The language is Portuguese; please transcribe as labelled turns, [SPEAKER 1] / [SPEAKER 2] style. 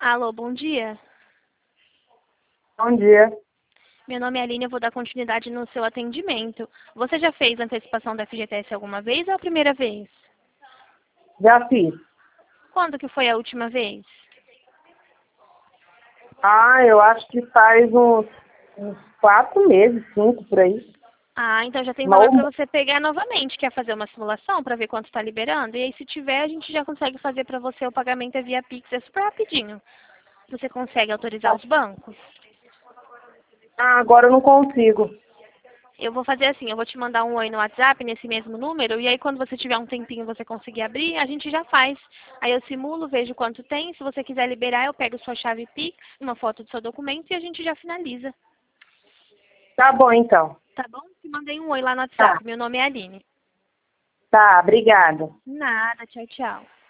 [SPEAKER 1] Alô, bom dia.
[SPEAKER 2] Bom dia.
[SPEAKER 1] Meu nome é Aline, eu vou dar continuidade no seu atendimento. Você já fez antecipação da FGTS alguma vez ou a primeira vez?
[SPEAKER 2] Já fiz.
[SPEAKER 1] Quando que foi a última vez?
[SPEAKER 2] Eu acho que faz uns 4 meses, 5 por aí.
[SPEAKER 1] Ah, então já tem valor para
[SPEAKER 2] Não,
[SPEAKER 1] você pegar novamente. Quer fazer uma simulação para ver quanto está liberando? E aí, se tiver, a gente já consegue fazer para você o pagamento é via Pix, é super rapidinho. Você consegue autorizar os bancos?
[SPEAKER 2] agora eu não consigo.
[SPEAKER 1] Eu vou fazer assim, eu vou te mandar um oi no WhatsApp, nesse mesmo número, e aí quando você tiver um tempinho você conseguir abrir, a gente já faz. Aí eu simulo, vejo quanto tem, se você quiser liberar, eu pego sua chave Pix, uma foto do seu documento e a gente já finaliza.
[SPEAKER 2] Tá bom, então.
[SPEAKER 1] Tá bom? Te mandei um oi lá no
[SPEAKER 2] Tá,
[SPEAKER 1] WhatsApp, meu nome é Aline.
[SPEAKER 2] tá, obrigada.
[SPEAKER 1] Nada, tchau, tchau.